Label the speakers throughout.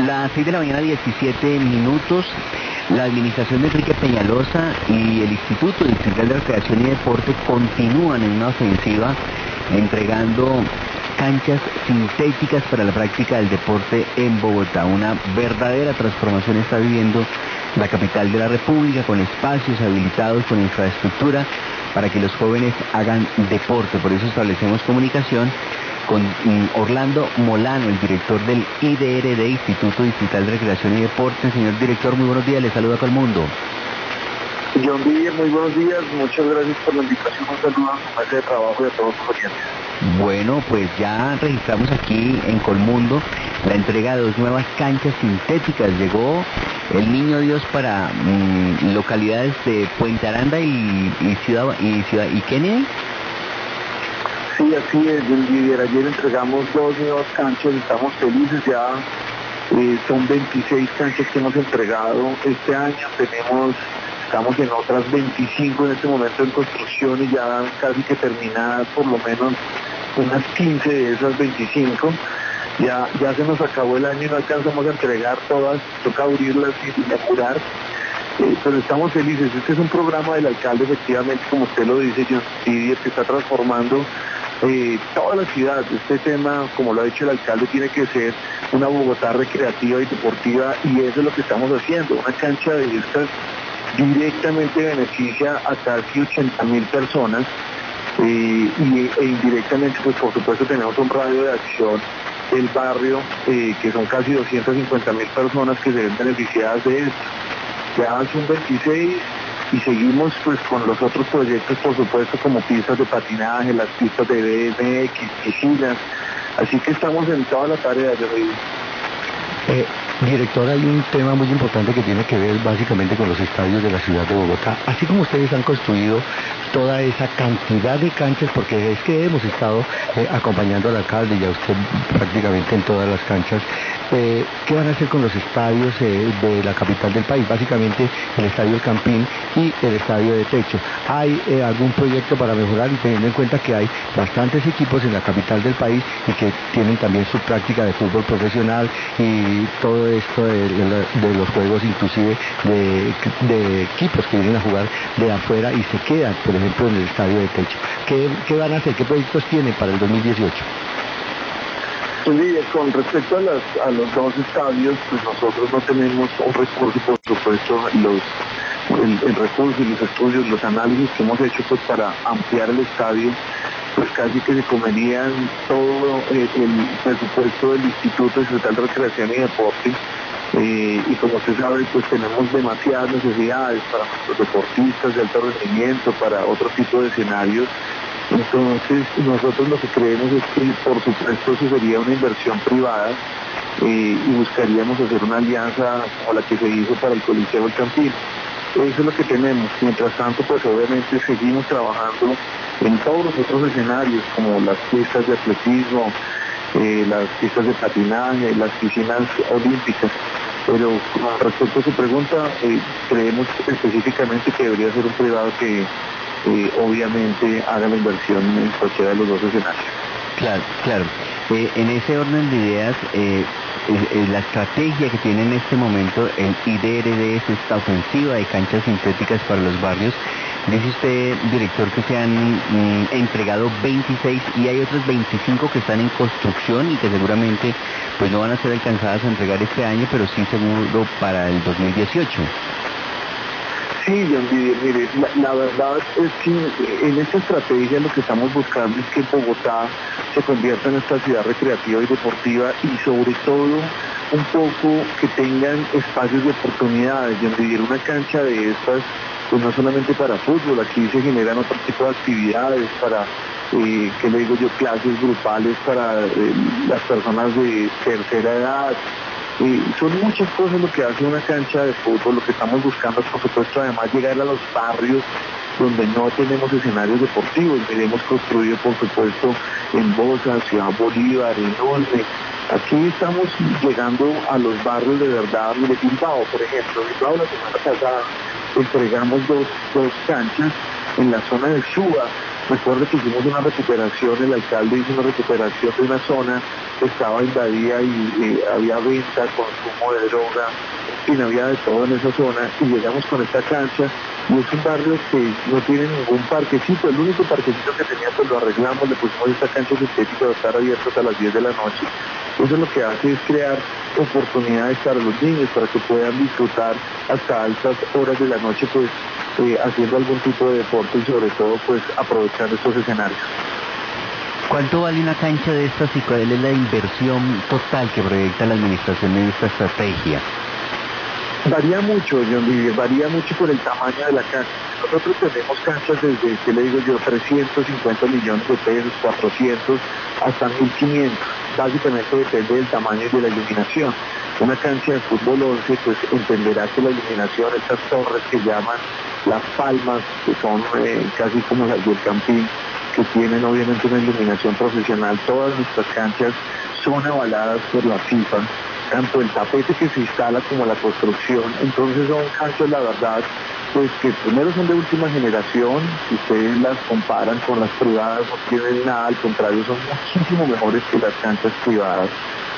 Speaker 1: Las 6 de la mañana, 17 minutos. La administración de Enrique Peñalosa y el Instituto Distrital de Recreación y Deporte continúan en una ofensiva entregando canchas sintéticas para la práctica del deporte en Bogotá. Una verdadera transformación está viviendo la capital de la República, con espacios habilitados, con infraestructura para que los jóvenes hagan deporte. Por eso establecemos comunicación con Orlando Molano, el director del IDRD, Instituto Distrital de Recreación y Deporte. Señor director, muy buenos días, le saluda a todo el mundo.
Speaker 2: John Didier, muy buenos días, muchas gracias por la invitación, un saludo a su mesa de trabajo y a todos los oyentes.
Speaker 1: Bueno, pues ya registramos aquí en Colmundo la entrega de 2 nuevas canchas sintéticas. Llegó el Niño Dios para localidades de Puente Aranda y Kennedy.
Speaker 2: Sí, así es, John Didier, ayer entregamos 2 nuevas canchas, estamos felices ya. Son 26 canchas que hemos entregado este año, estamos en otras 25 en este momento en construcción y ya casi que terminadas, por lo menos unas 15 de esas 25. Ya se nos acabó el año y no alcanzamos a entregar todas, toca abrirlas y inaugurar, pero estamos felices. Este es un programa del alcalde, efectivamente, como usted lo dice, John Didier, que está transformando toda la ciudad. Este tema, como lo ha dicho el alcalde, tiene que ser una Bogotá recreativa y deportiva, y eso es lo que estamos haciendo. Una cancha de estas directamente beneficia a casi 80.000 personas, e indirectamente, pues por supuesto tenemos un radio de acción del barrio, que son casi 250.000 personas que se ven beneficiadas de esto. Ya son 26 y seguimos pues con los otros proyectos, por supuesto, como pistas de patinaje, las pistas de BMX, piscinas, así que estamos en toda la tarea de reír.
Speaker 3: Director, hay un tema muy importante que tiene que ver básicamente con los estadios de la ciudad de Bogotá. Así como ustedes han construido toda esa cantidad de canchas, porque es que hemos estado acompañando al alcalde y a usted prácticamente en todas las canchas, ¿qué van a hacer con los estadios de la capital del país? Básicamente el Estadio El Campín y el Estadio de Techo. ¿Hay algún proyecto para mejorar, y teniendo en cuenta que hay bastantes equipos en la capital del país y que tienen también su práctica de fútbol profesional y todo esto de los juegos, inclusive de equipos que vienen a jugar de afuera y se quedan, por ejemplo, en el Estadio de Techo? ¿Qué van a hacer? ¿Qué proyectos tienen para el 2018?
Speaker 2: Sí, con respecto a los 2 estadios, pues nosotros no tenemos un recurso, por supuesto, el recurso y los estudios, los análisis que hemos hecho pues para ampliar el estadio, pues casi que se comerían todo el presupuesto del Instituto Distrital de Recreación y Deporte, y como usted sabe, pues tenemos demasiadas necesidades para nuestros deportistas de alto rendimiento, para otro tipo de escenarios. Entonces nosotros lo que creemos es que, por supuesto, eso sería una inversión privada, y buscaríamos hacer una alianza como la que se hizo para el Coliseo El Campín. Eso es lo que tenemos. Mientras tanto, pues obviamente seguimos trabajando en todos los otros escenarios, como las pistas de atletismo, las pistas de patinaje, las piscinas olímpicas. Pero con respecto a su pregunta, creemos específicamente que debería ser un privado que obviamente haga la inversión en cualquiera de los 2 escenarios.
Speaker 1: Claro. En ese orden de ideas, la estrategia que tiene en este momento el IDRD es esta ofensiva de canchas sintéticas para los barrios. Dice usted, director, que se han entregado 26 y hay otras 25 que están en construcción y que seguramente pues no van a ser alcanzadas a entregar este año, pero sí seguro para el 2018.
Speaker 2: Sí, John Didier, mire, la verdad es que en esta estrategia lo que estamos buscando es que Bogotá se convierta en esta ciudad recreativa y deportiva, y sobre todo un poco que tengan espacios de oportunidades. John Didier, una cancha de estas, pues no solamente para fútbol, aquí se generan otro tipo de actividades para, ¿qué le digo yo?, clases grupales para las personas de tercera edad. Son muchas cosas lo que hace una cancha de fútbol. Lo que estamos buscando es, por supuesto, además llegar a los barrios donde no tenemos escenarios deportivos. Hemos construido, por supuesto, en Bosa, Ciudad Bolívar, en Olme. Aquí estamos llegando a los barrios de verdad. Mire, Bilbao, por ejemplo. Bilbao, la semana pasada entregamos dos canchas en la zona de Suba, Recuerdo que hicimos una recuperación, el alcalde hizo una recuperación de una zona que estaba invadida y había venta, consumo de droga, en fin, había de todo en esa zona, y llegamos con esta cancha, y es un barrio que no tiene ningún parquecito, el único parquecito que tenía pues lo arreglamos, le pusimos esta cancha sintética de estar abierta hasta las 10 de la noche. Eso lo que hace es crear oportunidades para los niños, para que puedan disfrutar hasta altas horas de la noche, pues haciendo algún tipo de deporte y sobre todo pues aprovechar estos escenarios.
Speaker 1: ¿Cuánto vale una cancha de estas y cuál es la inversión total que proyecta la administración en esta estrategia?
Speaker 2: Varía mucho, John Vivier, varía mucho por el tamaño de la cancha. Nosotros tenemos canchas desde, ¿qué le digo yo?, 350 millones de pesos, 400, hasta 1.500. Básicamente depende del tamaño y de la iluminación. Una cancha de fútbol 11, pues entenderá que la iluminación, estas torres que llaman las palmas, que son casi como las del Campín, que tienen obviamente una iluminación profesional, todas nuestras canchas son avaladas por la FIFA, tanto el tapete que se instala como la construcción. Entonces son canchas, la verdad, pues que primero son de última generación, si ustedes las comparan con las privadas no tienen nada, al contrario, son muchísimo mejores que las canchas privadas.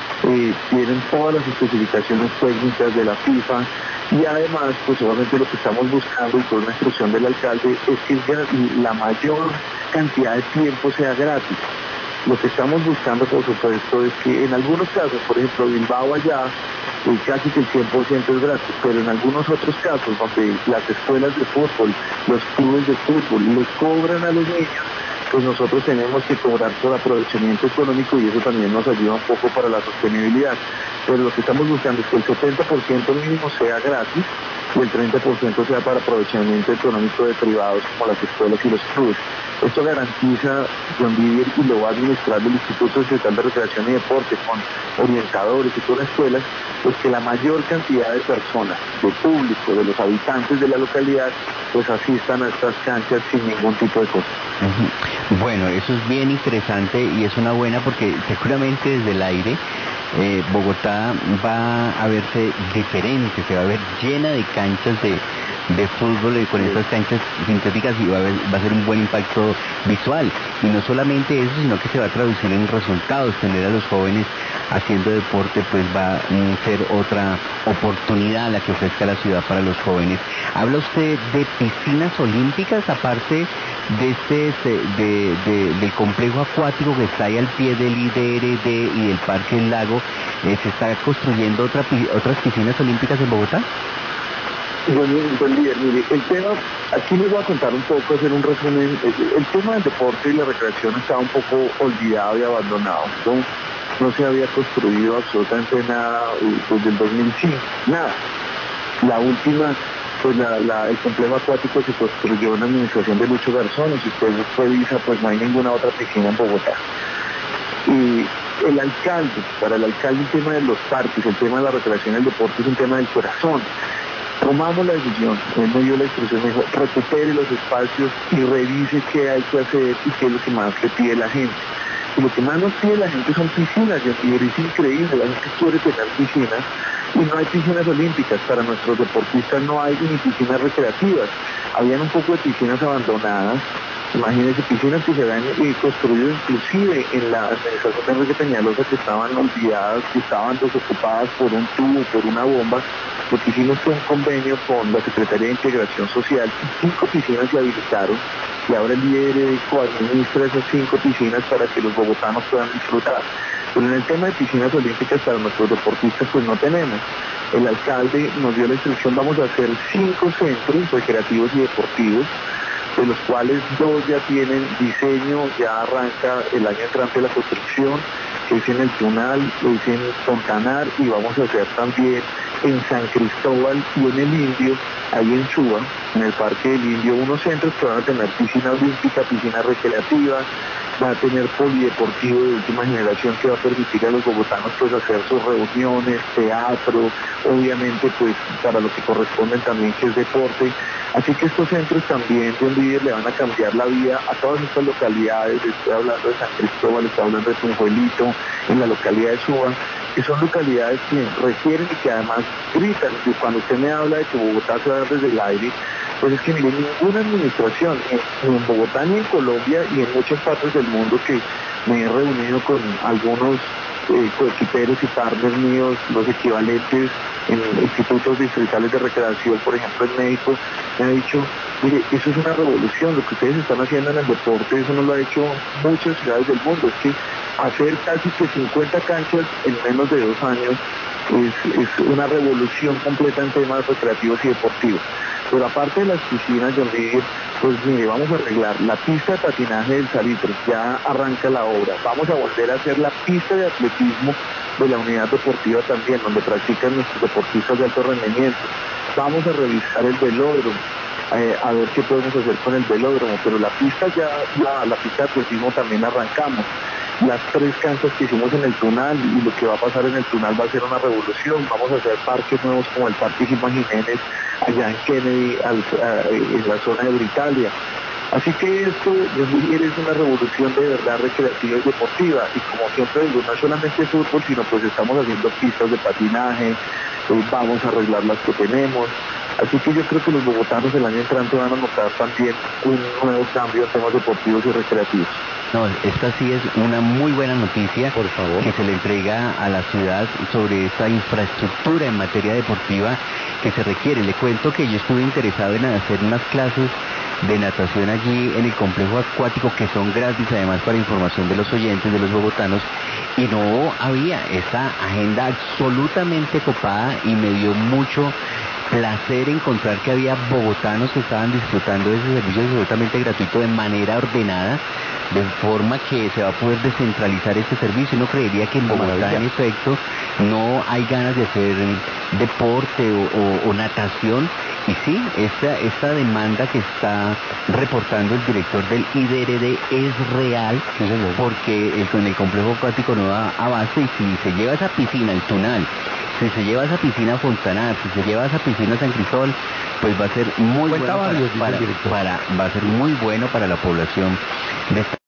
Speaker 2: Tienen todas las especificaciones técnicas de la FIFA, y además, pues obviamente lo que estamos buscando, y por una instrucción del alcalde, es que la mayor cantidad de tiempo sea gratis. Lo que estamos buscando, por supuesto, es que en algunos casos, por ejemplo, Bilbao allá, casi que el 100% es gratis, pero en algunos otros casos, donde las escuelas de fútbol, los clubes de fútbol, le cobran a los niños, pues nosotros tenemos que cobrar por aprovechamiento económico, y eso también nos ayuda un poco para la sostenibilidad. Pero lo que estamos buscando es que el 70% mínimo sea gratis y el 30% sea para aprovechamiento económico de privados como las escuelas y los clubes. Esto garantiza, John Vivier, y lo va a administrar el Instituto Estatal de Recreación y Deporte con orientadores y con escuelas, pues que la mayor cantidad de personas, de público, de los habitantes de la localidad, pues asistan a estas canchas sin ningún tipo de costo.
Speaker 1: Bueno, eso es bien interesante y es una buena porque seguramente desde el aire Bogotá va a verse diferente, se va a ver llena de canchas de fútbol con estas canchas sintéticas, y va a ser un buen impacto visual. Y no solamente eso, sino que se va a traducir en resultados. Tener a los jóvenes haciendo deporte pues va a ser otra oportunidad la que ofrezca la ciudad para los jóvenes. ¿Habla usted de piscinas olímpicas aparte de del complejo acuático que está ahí al pie del IDRD y del Parque del Lago? ¿Se está construyendo otras piscinas olímpicas en Bogotá?
Speaker 2: Bueno, mire, el tema, aquí les voy a contar un poco, hacer un resumen. El tema del deporte y la recreación estaba un poco olvidado y abandonado. No se había construido absolutamente nada desde el 2005, nada. La última, pues el complejo acuático se construyó en la administración de Lucho Garzón, y si usted revisa, pues no hay ninguna otra piscina en Bogotá. Y el alcalde, para el alcalde el tema de los parques, el tema de la recreación y el deporte es un tema del corazón. Tomamos la decisión, él me dio la instrucción, me dijo, recupere los espacios y revise qué hay que hacer y qué es lo que más le pide la gente. Y lo que más nos pide la gente son piscinas, y es increíble, la gente quiere tener piscinas, y no hay piscinas olímpicas. Para nuestros deportistas no hay ni piscinas recreativas. Habían un poco de piscinas abandonadas. Imagínense, piscinas que se habían construido inclusive en la administración de Enrique Peñalosa, que estaban olvidadas, que estaban desocupadas por un tubo, por una bomba. Lo que hicimos fue un convenio con la Secretaría de Integración Social, y 5 piscinas se habilitaron, y ahora el IDRD coadministra esas 5 piscinas para que los bogotanos puedan disfrutar. Pero en el tema de piscinas olímpicas para nuestros deportistas pues no tenemos. El alcalde nos dio la instrucción, vamos a hacer 5 centros recreativos y deportivos, de los cuales 2 ya tienen diseño, ya arranca el año entrante la construcción, que es en el Tunal, es en Fontanar, y vamos a hacer también en San Cristóbal y en el Indio, ahí en Suba, en el Parque del Indio, unos centros que van a tener piscina olímpica, piscina recreativa, va a tener polideportivo de última generación que va a permitir a los bogotanos pues hacer sus reuniones, teatro, obviamente pues para lo que corresponden también que es deporte. Así que estos centros también, John Vivier, le van a cambiar la vida a todas estas localidades. Estoy hablando de San Cristóbal, estoy hablando de Tunjuelito, en la localidad de Suba, que son localidades que requieren y que además gritan. Y cuando usted me habla de que Bogotá se va a dar desde el aire, pues es que mire, ninguna administración, ni en Bogotá ni en Colombia y en muchas partes del mundo, que me he reunido con algunos coequiperos y partners míos, los equivalentes en institutos distritales de recreación, por ejemplo en México, me ha dicho, mire, eso es una revolución, lo que ustedes están haciendo en el deporte, eso no lo ha hecho muchas ciudades del mundo, es que hacer casi que 50 canchas en menos de 2 años es una revolución completa en temas recreativos y deportivos. Pero aparte de las piscinas, John Didier, pues mire, vamos a arreglar la pista de patinaje del Salitre, ya arranca la obra. Vamos a volver a hacer la pista de atletismo de la unidad deportiva también, donde practican nuestros deportistas de alto rendimiento. Vamos a revisar el velódromo, a ver qué podemos hacer con el velódromo, pero la pista la pista de atletismo también arrancamos. Las 3 canchas que hicimos en el Tunal y lo que va a pasar en el Tunal va a ser una revolución. Vamos a hacer parques nuevos como el Parque Gilman Jiménez allá en Kennedy, en la zona de Britalia. Así que esto, yo diría, es una revolución de verdad recreativa y deportiva. Y como siempre digo, no solamente fútbol, sino pues estamos haciendo pistas de patinaje, vamos a arreglar las que tenemos. Así que yo creo que los bogotanos el año entrante van a notar también un nuevo cambio en temas deportivos y recreativos.
Speaker 1: No, esta sí es una muy buena noticia,
Speaker 3: por favor,
Speaker 1: que se le entrega a la ciudad sobre esta infraestructura en materia deportiva que se requiere. Le cuento que yo estuve interesado en hacer unas clases de natación allí en el complejo acuático, que son gratis además para información de los oyentes, de los bogotanos, y no había esta agenda absolutamente copada, y me dio mucho placer encontrar que había bogotanos que estaban disfrutando de ese servicio absolutamente gratuito de manera ordenada, de forma que se va a poder descentralizar este servicio. Uno creería que en Bogotá, en efecto, no hay ganas de hacer deporte o natación, y sí, esta demanda que está reportando el director del IDRD es real, porque en el complejo acuático no da abasto, y si se lleva esa piscina, el Tunal, si se lleva esa piscina Fontanar, si se lleva esa piscina San Cristóbal, pues va a ser muy bueno va a ser muy bueno para la población de esta